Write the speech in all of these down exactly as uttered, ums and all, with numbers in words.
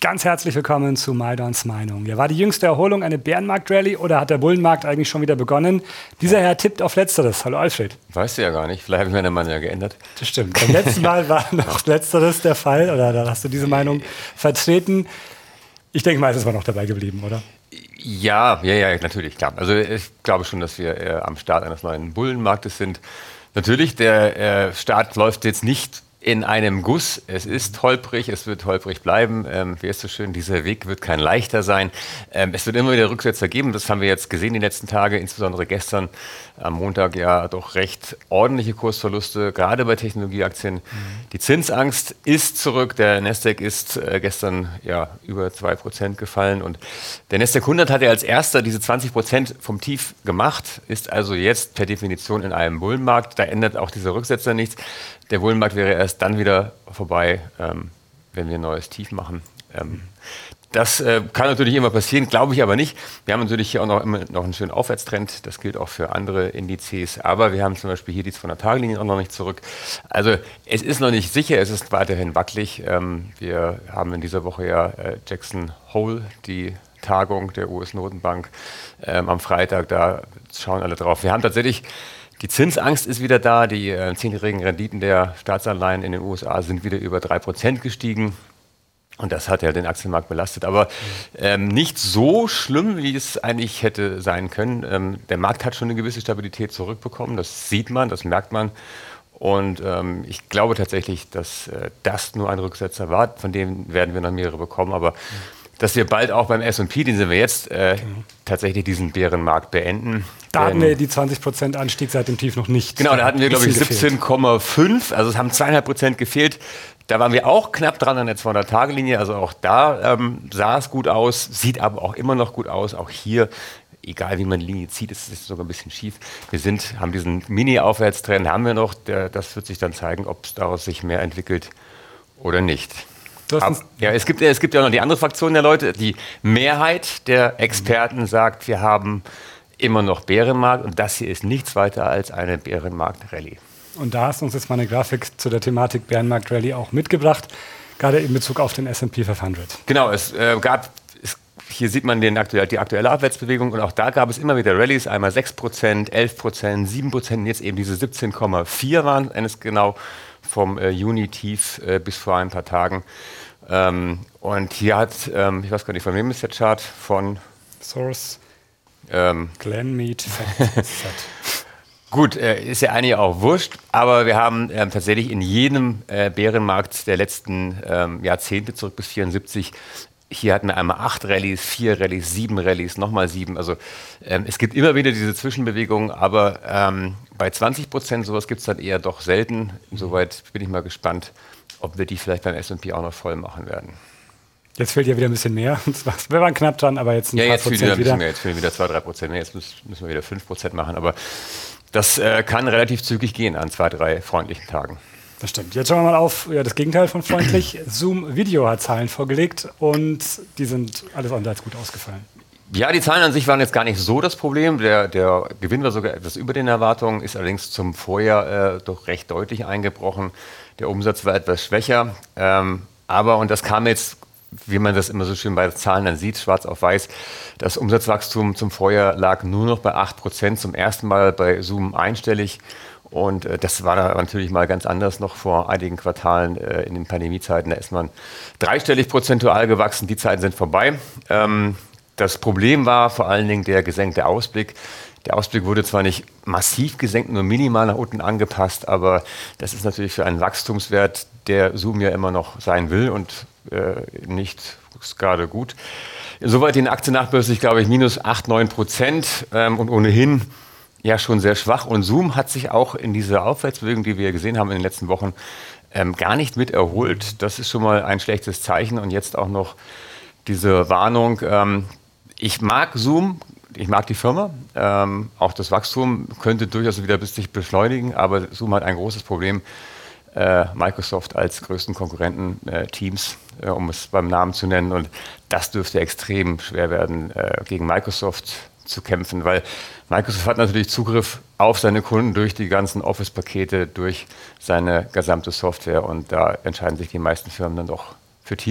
ganz herzlich willkommen zu Maidons Meinung. Ja, war die jüngste Erholung eine Bärenmarkt-Rallye oder hat der Bullenmarkt eigentlich schon wieder begonnen? Dieser Herr tippt auf Letzteres. Hallo Alfred. Weißt du ja gar nicht. Vielleicht habe ich meine Meinung ja geändert. Das stimmt. Beim letzten Mal war noch Letzteres der Fall oder da hast du diese Meinung vertreten. Ich denke mal, es war noch dabei geblieben, oder? Ja, ja, ja, natürlich, klar. Also ich glaube schon, dass wir äh, am Start eines neuen Bullenmarktes sind. Natürlich, der äh, Start läuft jetzt nicht in einem Guss. Es ist holprig, es wird holprig bleiben. Ähm, wie ist so schön, dieser Weg wird kein leichter sein. Ähm, es wird immer wieder Rücksetzer geben. Das haben wir jetzt gesehen die letzten Tage, insbesondere gestern am Montag ja doch recht ordentliche Kursverluste, gerade bei Technologieaktien. Mhm. Die Zinsangst ist zurück. Der Nasdaq ist äh, gestern ja über zwei Prozent gefallen und der Nasdaq hundert hat ja als erster diese zwanzig Prozent vom Tief gemacht, ist also jetzt per Definition in einem Bullenmarkt. Da ändert auch dieser Rücksetzer nichts. Der Bullenmarkt wäre erst dann wieder vorbei, ähm, wenn wir ein neues Tief machen. Ähm, das äh, kann natürlich immer passieren, glaube ich aber nicht. Wir haben natürlich hier auch noch, immer noch einen schönen Aufwärtstrend. Das gilt auch für andere Indizes. Aber wir haben zum Beispiel hier die zweihundert-Tage-Linie auch noch nicht zurück. Also es ist noch nicht sicher, es ist weiterhin wackelig. Ähm, wir haben in dieser Woche ja äh, Jackson Hole, die Tagung der U S-Notenbank ähm, am Freitag. Da schauen alle drauf. Wir haben tatsächlich... Die Zinsangst ist wieder da, die äh, zehnjährigen Renditen der Staatsanleihen in den U S A sind wieder über drei Prozent gestiegen und das hat ja den Aktienmarkt belastet, aber ähm, nicht so schlimm, wie es eigentlich hätte sein können. Ähm, der Markt hat schon eine gewisse Stabilität zurückbekommen, das sieht man, das merkt man und ähm, ich glaube tatsächlich, dass äh, das nur ein Rücksetzer war, von dem werden wir noch mehrere bekommen, aber dass wir bald auch beim S und P, den sind wir jetzt, äh, genau. tatsächlich diesen Bärenmarkt beenden. Da hatten wir die zwanzig Prozent Anstieg seit dem Tief noch nicht. Genau, da hatten wir, glaube ich, siebzehn Komma fünf. Also es haben zweieinhalb Prozent gefehlt. Da waren wir auch knapp dran an der zweihundert-Tage-Linie. Also auch da ähm, sah es gut aus, sieht aber auch immer noch gut aus. Auch hier, egal wie man die Linie zieht, ist es sogar ein bisschen schief. Wir sind, haben diesen Mini-Aufwärtstrend, haben wir noch. Der, das wird sich dann zeigen, ob es daraus sich mehr entwickelt oder nicht. Ab, ja, es gibt, es gibt ja noch die andere Fraktion der Leute. Die Mehrheit der Experten sagt, wir haben immer noch Bärenmarkt und das hier ist nichts weiter als eine Bärenmarkt-Rallye. Und da hast du uns jetzt mal eine Grafik zu der Thematik Bärenmarkt-Rallye auch mitgebracht, gerade in Bezug auf den S und P fünfhundert. Genau, es äh, gab, es, hier sieht man den aktuell, die aktuelle Abwärtsbewegung und auch da gab es immer wieder Rallyes, einmal sechs Prozent, elf Prozent, sieben Prozent, jetzt eben diese siebzehn Komma vier waren es genau vom äh, Juni-Tief äh, bis vor ein paar Tagen. Ähm, und hier hat, ähm, ich weiß gar nicht, von wem ist der Chart? Von Source. Ähm, Glenmead. Gut, äh, ist ja eigentlich auch wurscht, aber wir haben ähm, tatsächlich in jedem äh, Bärenmarkt der letzten ähm, Jahrzehnte zurück bis vierundsiebzig, hier hatten wir einmal acht Rallyes, vier Rallyes, sieben Rallyes, nochmal sieben. Also ähm, es gibt immer wieder diese Zwischenbewegungen, aber ähm, bei zwanzig Prozent sowas gibt es dann eher doch selten. Insoweit bin ich mal gespannt, ob wir die vielleicht beim S und P auch noch voll machen werden. Jetzt fehlt ja wieder ein bisschen mehr. Wir waren knapp dran, aber jetzt ein ja, paar jetzt Prozent wieder. Ein wieder. Mehr. Jetzt fehlen wieder zwei, drei Prozent mehr. Jetzt müssen wir wieder fünf Prozent machen. Aber das äh, kann relativ zügig gehen an zwei, drei freundlichen Tagen. Das stimmt. Jetzt schauen wir mal auf ja, das Gegenteil von freundlich. Zoom Video hat Zahlen vorgelegt und die sind alles andere als gut ausgefallen. Ja, die Zahlen an sich waren jetzt gar nicht so das Problem. Der, der Gewinn war sogar etwas über den Erwartungen, ist allerdings zum Vorjahr äh, doch recht deutlich eingebrochen. Der Umsatz war etwas schwächer. Ähm, aber, und das kam jetzt, wie man das immer so schön bei Zahlen dann sieht, schwarz auf weiß, das Umsatzwachstum zum Vorjahr lag nur noch bei acht Prozent, zum ersten Mal bei Zoom einstellig. Und äh, das war da natürlich mal ganz anders noch vor einigen Quartalen äh, in den Pandemiezeiten. Da ist man dreistellig prozentual gewachsen, die Zeiten sind vorbei. Ähm, das Problem war vor allen Dingen der gesenkte Ausblick. Der Ausblick wurde zwar nicht massiv gesenkt, nur minimal nach unten angepasst, aber das ist natürlich für einen Wachstumswert, der Zoom ja immer noch sein will und äh, nicht gerade gut. Insoweit die Aktie nachbörslich, glaube ich, minus acht, neun Prozent ähm, und ohnehin ja schon sehr schwach. Und Zoom hat sich auch in dieser Aufwärtsbewegung, die wir gesehen haben in den letzten Wochen, ähm, gar nicht mit erholt. Das ist schon mal ein schlechtes Zeichen. Und jetzt auch noch diese Warnung. Ähm, ich mag Zoom, ich mag die Firma. Ähm, auch das Wachstum könnte durchaus wieder sich beschleunigen. Aber Zoom hat ein großes Problem. Äh, Microsoft als größten Konkurrenten, äh, Teams, äh, um es beim Namen zu nennen. Und das dürfte extrem schwer werden, äh, gegen Microsoft zu kämpfen, weil Microsoft hat natürlich Zugriff auf seine Kunden durch die ganzen Office-Pakete, durch seine gesamte Software und da entscheiden sich die meisten Firmen dann doch für Teams.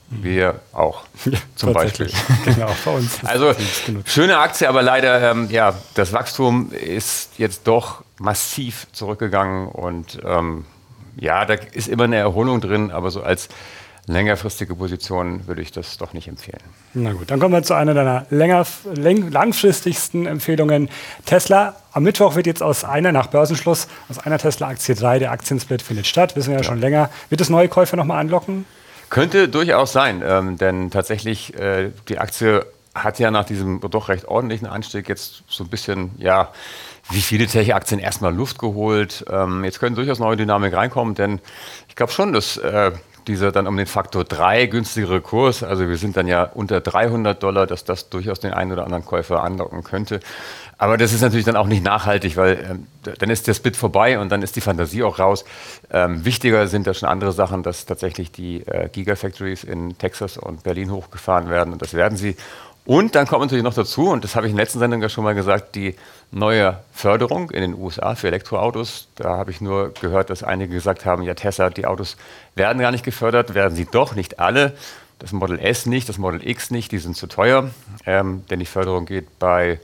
Wir auch, ja, zum Beispiel. Genau, bei uns. Also schöne Aktie, aber leider, ähm, ja, das Wachstum ist jetzt doch massiv zurückgegangen und ähm, ja, da ist immer eine Erholung drin, aber so als längerfristige Position würde ich das doch nicht empfehlen. Na gut, dann kommen wir zu einer deiner länger, läng, langfristigsten Empfehlungen. Tesla. Am Mittwoch wird jetzt aus einer, nach Börsenschluss, aus einer Tesla-Aktie drei, der Aktiensplit findet statt, wissen wir ja, ja. schon länger. Wird es neue Käufer nochmal anlocken? Könnte durchaus sein, ähm, denn tatsächlich, äh, die Aktie hat ja nach diesem doch recht ordentlichen Anstieg jetzt so ein bisschen, ja, wie viele Tech-Aktien erstmal Luft geholt. Ähm, jetzt können durchaus neue Dynamik reinkommen, denn ich glaube schon, dass äh, dieser dann um den Faktor drei günstigere Kurs, also wir sind dann ja unter dreihundert Dollar, dass das durchaus den einen oder anderen Käufer anlocken könnte. Aber das ist natürlich dann auch nicht nachhaltig, weil ähm, dann ist der Split vorbei und dann ist die Fantasie auch raus. Ähm, wichtiger sind da schon andere Sachen, dass tatsächlich die äh, Gigafactories in Texas und Berlin hochgefahren werden und das werden sie. Und dann kommt natürlich noch dazu, und das habe ich in der letzten Sendung ja schon mal gesagt, die neue Förderung in den U S A für Elektroautos. Da habe ich nur gehört, dass einige gesagt haben, ja Tesla, die Autos werden gar nicht gefördert, werden sie doch, nicht alle. Das Model S nicht, das Model X nicht, die sind zu teuer, ähm, denn die Förderung geht bei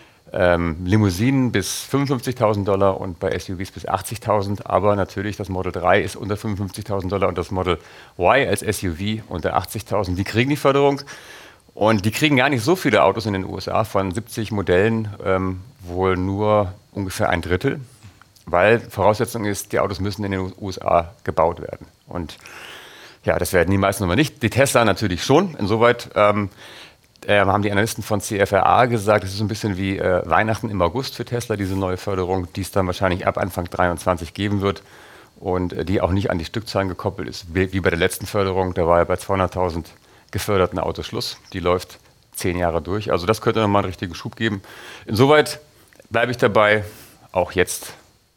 Ähm, Limousinen bis fünfundfünfzigtausend Dollar und bei S U Vs bis achtzigtausend. Aber natürlich, das Model drei ist unter fünfundfünfzigtausend Dollar und das Model Y als S U V unter achtzigtausend. Die kriegen die Förderung und die kriegen gar nicht so viele Autos in den U S A. Von siebzig Modellen ähm, wohl nur ungefähr ein Drittel, weil Voraussetzung ist, die Autos müssen in den U S A gebaut werden. Und ja, das werden die meisten aber nicht. Die Tesla natürlich schon. Insoweit ähm, Äh, haben die Analysten von C F R A gesagt, es ist so ein bisschen wie äh, Weihnachten im August für Tesla, diese neue Förderung, die es dann wahrscheinlich ab Anfang dreiundzwanzig geben wird und äh, die auch nicht an die Stückzahlen gekoppelt ist, wie, wie bei der letzten Förderung. Da war ja bei zweihunderttausend geförderten Autos Schluss. Die läuft zehn Jahre durch. Also das könnte nochmal einen richtigen Schub geben. Insoweit bleibe ich dabei, auch jetzt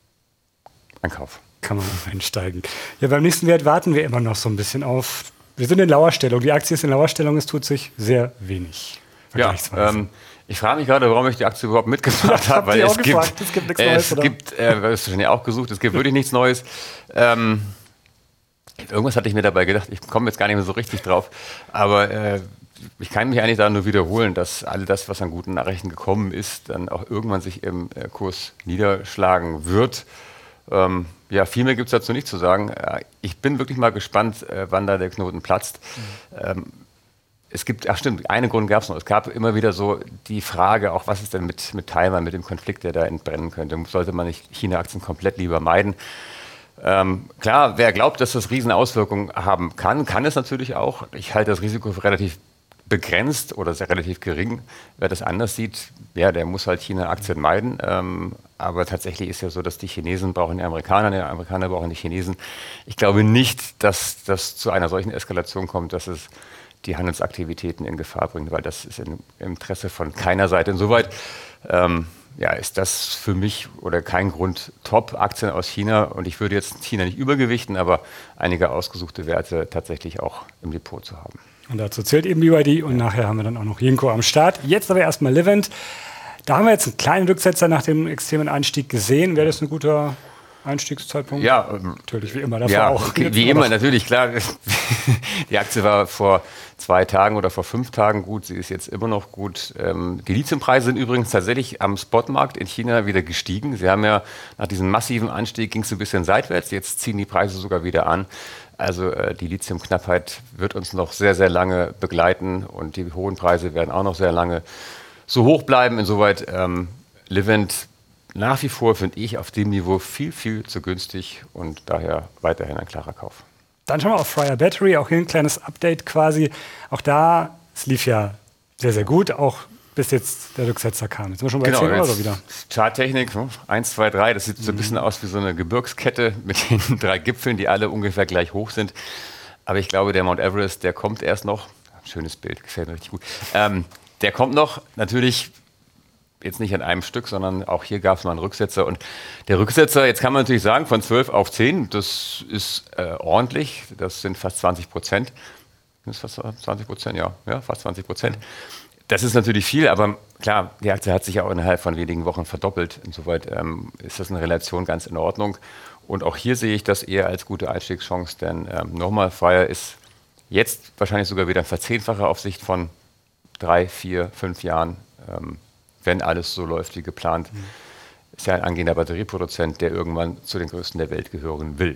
ein Kauf. Kann man einsteigen. Ja, beim nächsten Wert warten wir immer noch so ein bisschen auf. Wir sind in Lauerstellung. Die Aktie ist in Lauerstellung. Es tut sich sehr wenig. Ja, ähm, ich frage mich gerade, warum ich die Aktie überhaupt mitgebracht habe. Weil es gibt, es gibt nichts äh, Neues. Es oder? gibt, äh, das hast du ja auch gesucht, es gibt wirklich nichts Neues. Ähm, irgendwas hatte ich mir dabei gedacht. Ich komme jetzt gar nicht mehr so richtig drauf. Aber äh, ich kann mich eigentlich da nur wiederholen, dass all das, was an guten Nachrichten gekommen ist, dann auch irgendwann sich im äh, Kurs niederschlagen wird. Ähm, ja, viel mehr gibt es dazu nicht zu sagen. Ich bin wirklich mal gespannt, äh, wann da der Knoten platzt. Mhm. Ähm, es gibt, ach stimmt, einen Grund gab es noch. Es gab immer wieder so die Frage, auch was ist denn mit, mit Taiwan, mit dem Konflikt, der da entbrennen könnte. Sollte man nicht China-Aktien komplett lieber meiden? Ähm, klar, wer glaubt, dass das riesen Auswirkungen haben kann, kann es natürlich auch. Ich halte das Risiko für relativ begrenzt oder sehr relativ gering. Wer das anders sieht, ja, der muss halt China-Aktien meiden. Ähm, aber tatsächlich ist ja so, dass die Chinesen brauchen die Amerikaner, die Amerikaner brauchen die Chinesen. Ich glaube nicht, dass das zu einer solchen Eskalation kommt, dass es die Handelsaktivitäten in Gefahr bringt, weil das ist im Interesse von keiner Seite. Insoweit ähm, ja, ist das für mich oder kein Grund, Top-Aktien aus China. Und ich würde jetzt China nicht übergewichten, aber einige ausgesuchte Werte tatsächlich auch im Depot zu haben. Und dazu zählt eben B Y D und nachher haben wir dann auch noch Jinko am Start. Jetzt aber erstmal Livent. Da haben wir jetzt einen kleinen Rücksetzer nach dem extremen Einstieg gesehen. Wäre das ein guter Einstiegszeitpunkt? Ja, ähm, natürlich, wie immer. Davor ja, auch. Wie, wie immer, natürlich, klar. Die Aktie war vor zwei Tagen oder vor fünf Tagen gut. Sie ist jetzt immer noch gut. Ähm, die Lithiumpreise sind übrigens tatsächlich am Spotmarkt in China wieder gestiegen. Sie haben ja nach diesem massiven Anstieg ging es ein bisschen seitwärts. Jetzt ziehen die Preise sogar wieder an. Also äh, die Lithiumknappheit wird uns noch sehr, sehr lange begleiten und die hohen Preise werden auch noch sehr lange so hoch bleiben. Insoweit ähm, Livent nach wie vor, finde ich, auf dem Niveau viel, viel zu günstig und daher weiterhin ein klarer Kauf. Dann schauen wir auf Freyr Battery, auch hier ein kleines Update quasi. Auch da, es lief ja sehr, sehr gut, auch bis jetzt der Rücksetzer kam. Jetzt sind wir schon bei genau, zehn Euro wieder. Charttechnik, eins, zwei, drei, das sieht so ein bisschen aus wie so eine Gebirgskette mit den drei Gipfeln, die alle ungefähr gleich hoch sind. Aber ich glaube, der Mount Everest, der kommt erst noch. Schönes Bild, gefällt mir richtig gut. Ähm, der kommt noch, natürlich jetzt nicht an einem Stück, sondern auch hier gab es mal einen Rücksetzer. Und der Rücksetzer, jetzt kann man natürlich sagen, von zwölf auf zehn, das ist äh, ordentlich. Das sind fast zwanzig Prozent. Das ist fast zwanzig Prozent, ja, ja, fast zwanzig Prozent. Das ist natürlich viel, aber klar, die Aktie hat sich ja auch innerhalb von wenigen Wochen verdoppelt. Insoweit ähm, ist das in Relation ganz in Ordnung. Und auch hier sehe ich das eher als gute Einstiegschance, denn ähm, nochmal, Freyr ist Jetzt wahrscheinlich sogar wieder ein Verzehnfacher auf Sicht von drei, vier, fünf Jahren, ähm, wenn alles so läuft wie geplant. Mhm. Ist ja ein angehender Batterieproduzent, der irgendwann zu den größten der Welt gehören will.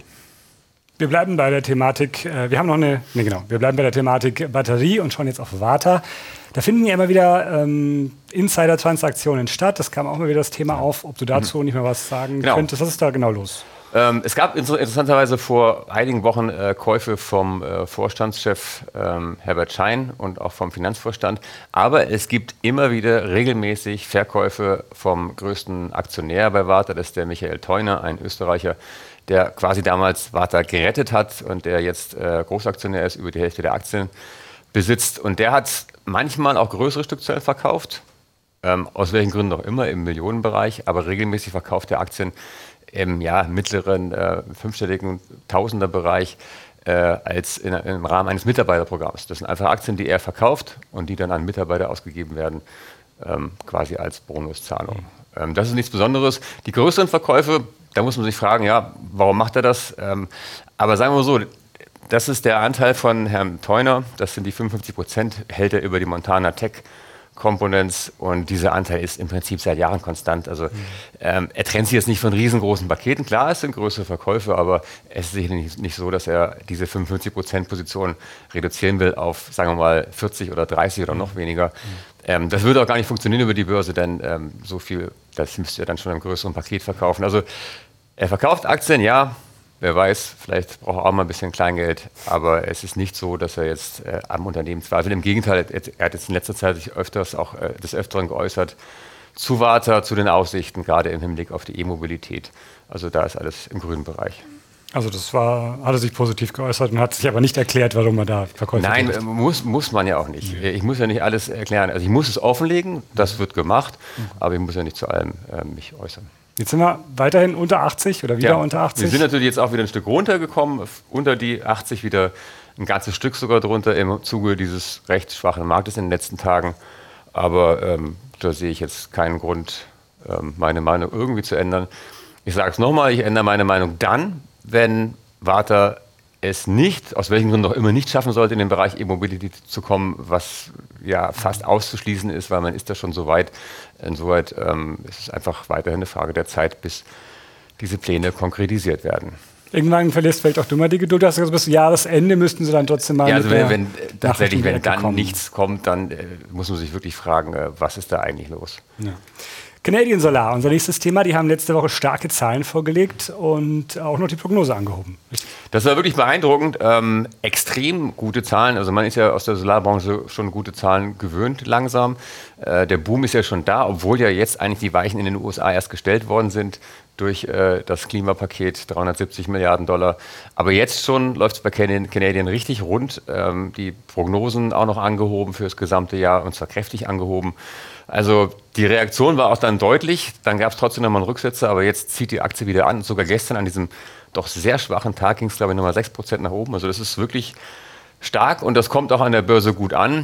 Wir bleiben bei der Thematik, äh, wir haben noch eine, nee genau, wir bleiben bei der Thematik Batterie und schauen jetzt auf Varta. Da finden ja immer wieder ähm, Insider-Transaktionen statt. Das kam auch mal wieder das Thema auf, ob du dazu mhm. nicht mehr was sagen genau. könntest. Was ist da genau los? Ähm, es gab inter interessanterweise vor einigen Wochen äh, Käufe vom äh, Vorstandschef ähm, Herbert Schein und auch vom Finanzvorstand. Aber es gibt immer wieder regelmäßig Verkäufe vom größten Aktionär bei Varta. Das ist der Michael Theuner, ein Österreicher, der quasi damals Varta gerettet hat und der jetzt äh, Großaktionär ist, über die Hälfte der Aktien besitzt. Und der hat manchmal auch größere Stückzahlen verkauft, ähm, aus welchen Gründen auch immer, im Millionenbereich, aber regelmäßig verkauft er Aktien im ja, mittleren, äh, fünfstelligen Tausenderbereich äh, als in, im Rahmen eines Mitarbeiterprogramms. Das sind einfach Aktien, die er verkauft und die dann an Mitarbeiter ausgegeben werden, ähm, quasi als Bonuszahlung. Mhm. Ähm, das ist nichts Besonderes. Die größeren Verkäufe, da muss man sich fragen, ja, warum macht er das? Ähm, aber sagen wir mal so, das ist der Anteil von Herrn Theuner, das sind die fünfundfünfzig Prozent, hält er über die Montana Tech Components und dieser Anteil ist im Prinzip seit Jahren konstant. Also mhm. ähm, er trennt sich jetzt nicht von riesengroßen Paketen. Klar, es sind größere Verkäufe, aber es ist sicherlich nicht, nicht so, dass er diese fünfundfünfzig Prozent Position reduzieren will auf, sagen wir mal, vierzig oder dreißig oder noch weniger. Mhm. Ähm, das würde auch gar nicht funktionieren über die Börse, denn ähm, so viel, das müsste er dann schon im größeren Paket verkaufen. Also er verkauft Aktien, ja. Wer weiß, vielleicht braucht er auch mal ein bisschen Kleingeld, aber es ist nicht so, dass er jetzt äh, am Unternehmen zweifelt. Im Gegenteil, er, er hat jetzt in letzter Zeit sich öfters auch äh, des Öfteren geäußert zu Varta, zu den Aussichten, gerade im Hinblick auf die E-Mobilität. Also da ist alles im grünen Bereich. Also das war, hat er sich positiv geäußert und hat sich aber nicht erklärt, warum er da verkauft hat. Nein, muss, muss man ja auch nicht. Ja. Ich muss ja nicht alles erklären. Also ich muss es offenlegen, das wird gemacht, mhm. aber ich muss ja nicht zu allem äh, mich äußern. Jetzt sind wir weiterhin unter achtzig oder wieder ja, unter achtzig. Wir sind natürlich jetzt auch wieder ein Stück runtergekommen, unter die achtzig, wieder ein ganzes Stück sogar drunter im Zuge dieses recht schwachen Marktes in den letzten Tagen. Aber ähm, da sehe ich jetzt keinen Grund, ähm, meine Meinung irgendwie zu ändern. Ich sage es nochmal, ich ändere meine Meinung dann, wenn Varta es nicht, aus welchen Gründen auch immer, nicht schaffen sollte, in den Bereich E-Mobility zu kommen, was ja fast auszuschließen ist, weil man ist da schon so weit. Insoweit ähm, ist es einfach weiterhin eine Frage der Zeit, bis diese Pläne konkretisiert werden. Irgendwann verlierst vielleicht auch du mal die Geduld, dass du bis Jahresende müssten sie dann trotzdem mal. Ja, also wenn, wenn tatsächlich, wenn dann kommen. nichts kommt, dann äh, muss man sich wirklich fragen, äh, was ist da eigentlich los? Ja. Canadian Solar, unser nächstes Thema, die haben letzte Woche starke Zahlen vorgelegt und auch noch die Prognose angehoben. Das war wirklich beeindruckend. Ähm, extrem gute Zahlen. Also man ist ja aus der Solarbranche schon gute Zahlen gewöhnt langsam. Äh, der Boom ist ja schon da, obwohl ja jetzt eigentlich die Weichen in den U S A erst gestellt worden sind durch äh, das Klimapaket, dreihundertsiebzig Milliarden Dollar. Aber jetzt schon läuft es bei Canadian, Canadian richtig rund. Ähm, die Prognosen auch noch angehoben für das gesamte Jahr und zwar kräftig angehoben. Also die Reaktion war auch dann deutlich, dann gab es trotzdem nochmal einen Rücksetzer, aber jetzt zieht die Aktie wieder an. Sogar gestern an diesem doch sehr schwachen Tag ging es, glaube ich, nochmal sechs Prozent nach oben. Also das ist wirklich stark und das kommt auch an der Börse gut an.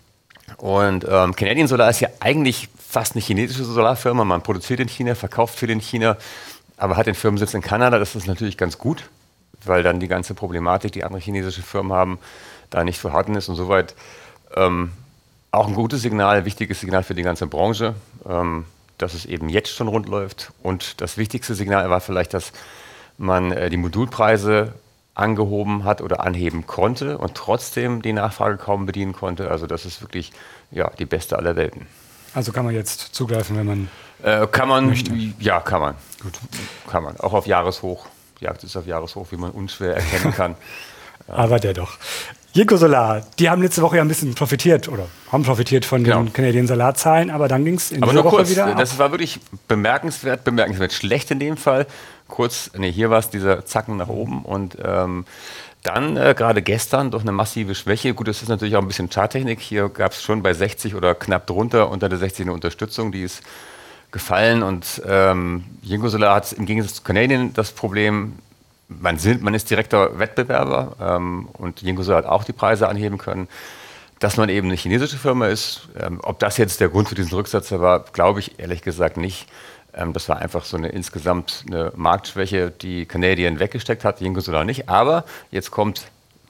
Und ähm, Canadian Solar ist ja eigentlich fast eine chinesische Solarfirma. Man produziert in China, verkauft viel in China, aber hat den Firmensitz in Kanada. Das ist natürlich ganz gut, weil dann die ganze Problematik, die andere chinesische Firmen haben, da nicht vorhanden ist und soweit. Ähm, Auch ein gutes Signal, wichtiges Signal für die ganze Branche, ähm, dass es eben jetzt schon rund läuft. Und das wichtigste Signal war vielleicht, dass man äh, die Modulpreise angehoben hat oder anheben konnte und trotzdem die Nachfrage kaum bedienen konnte. Also das ist wirklich ja, die beste aller Welten. Also kann man jetzt zugreifen, wenn man äh, kann man möchte? Ja, kann man. Gut. Kann man. Auch auf Jahreshoch. Die Aktie ist auf Jahreshoch, wie man unschwer erkennen kann. Aber der doch. Jinko Solar, die haben letzte Woche ja ein bisschen profitiert oder haben profitiert von den genau. Canadian Solar-Zahlen, aber dann ging es in aber dieser nur Woche kurz, wieder ab. Das war wirklich bemerkenswert, bemerkenswert schlecht in dem Fall. Kurz, nee, hier war es dieser Zacken nach oben und ähm, dann äh, gerade gestern durch eine massive Schwäche. Gut, das ist natürlich auch ein bisschen Charttechnik. Hier gab es schon bei sechzig oder knapp drunter unter der sechzig eine Unterstützung, die ist gefallen und ähm, Jinko Solar hat im Gegensatz zu Canadian das Problem. Man, sind, man ist direkter Wettbewerber ähm, und Jinko Solar hat auch die Preise anheben können. Dass man eben eine chinesische Firma ist, ähm, ob das jetzt der Grund für diesen Rücksatz war, glaube ich ehrlich gesagt nicht. Ähm, das war einfach so eine insgesamt eine Marktschwäche, die Canadian weggesteckt hat, Jinko Solar nicht. Aber jetzt kommt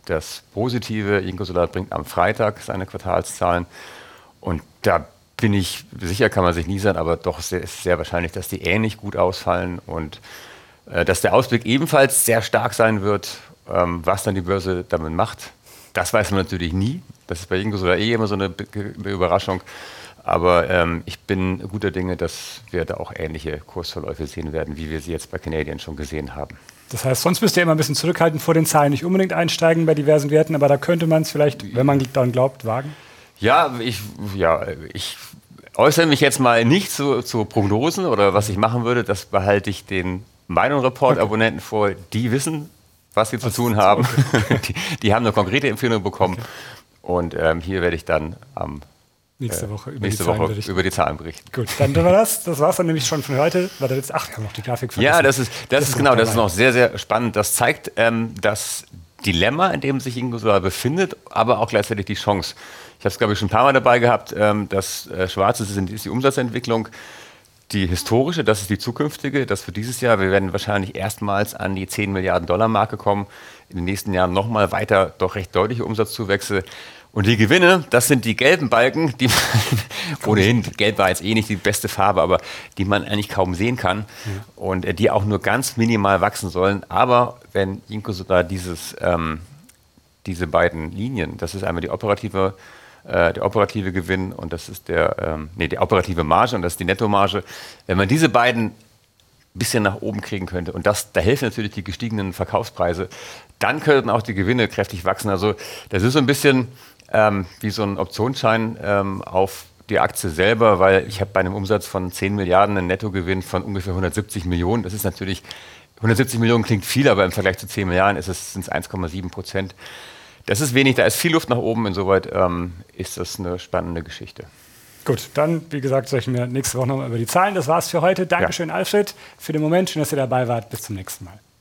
das Positive. Incosolat bringt am Freitag seine Quartalszahlen. Und da bin ich sicher, kann man sich nie sein, aber doch sehr, ist sehr wahrscheinlich, dass die ähnlich gut ausfallen und äh, dass der Ausblick ebenfalls sehr stark sein wird. Ähm, was dann die Börse damit macht, das weiß man natürlich nie. Das ist bei Incosolat eh immer so eine, eine Überraschung. Aber ähm, ich bin guter Dinge, dass wir da auch ähnliche Kursverläufe sehen werden, wie wir sie jetzt bei Canadian schon gesehen haben. Das heißt, sonst müsst ihr immer ein bisschen zurückhalten vor den Zahlen, nicht unbedingt einsteigen bei diversen Werten, aber da könnte man es vielleicht, wenn man daran glaubt, wagen? Ja, ich, ja, ich äußere mich jetzt mal nicht zu, zu Prognosen oder was ich machen würde. Das behalte ich den Meinung-Report-Abonnenten okay. vor. Die wissen, was sie was zu tun haben. Okay. die, die haben eine konkrete Empfehlung bekommen. Okay. Und ähm, hier werde ich dann am Nächste Woche, über, nächste die Zahlen Woche über die Zahlen berichten. Gut, dann tun wir das. Das war es dann nämlich schon von heute. Warte, jetzt, ach, wir haben noch die Grafik vergessen. Ja, das ist, das das ist genau, das ist noch sehr, sehr spannend. Das zeigt ähm, das Dilemma, in dem sich Incosolat befindet, aber auch gleichzeitig die Chance. Ich habe es, glaube ich, schon ein paar Mal dabei gehabt. Ähm, das äh, Schwarze ist, ist die Umsatzentwicklung. Die historische, das ist die zukünftige, das für dieses Jahr. Wir werden wahrscheinlich erstmals an die zehn Milliarden Dollar Marke kommen. In den nächsten Jahren nochmal weiter, doch recht deutliche Umsatzzuwächse. Und die Gewinne, das sind die gelben Balken, die man, ohnehin, gelb war jetzt eh nicht die beste Farbe, aber die man eigentlich kaum sehen kann ja. und äh, die auch nur ganz minimal wachsen sollen. Aber wenn Incosolat dieses, ähm, diese beiden Linien, das ist einmal die operative, äh, der operative Gewinn und das ist der, ähm, nee, die operative Marge und das ist die Nettomarge, wenn man diese beiden ein bisschen nach oben kriegen könnte und das, da helfen natürlich die gestiegenen Verkaufspreise, dann könnten auch die Gewinne kräftig wachsen. Also das ist so ein bisschen Ähm, wie so ein Optionsschein ähm, auf die Aktie selber, weil ich habe bei einem Umsatz von zehn Milliarden einen Nettogewinn von ungefähr hundertsiebzig Millionen. Das ist natürlich, hundertsiebzig Millionen klingt viel, aber im Vergleich zu zehn Milliarden ist es, sind es eins Komma sieben Prozent. Das ist wenig, da ist viel Luft nach oben. Insoweit ähm, ist das eine spannende Geschichte. Gut, dann, wie gesagt, sprechen wir nächste Woche nochmal über die Zahlen. Das war's für heute. Dankeschön, ja. Alfred, für den Moment. Schön, dass ihr dabei wart. Bis zum nächsten Mal.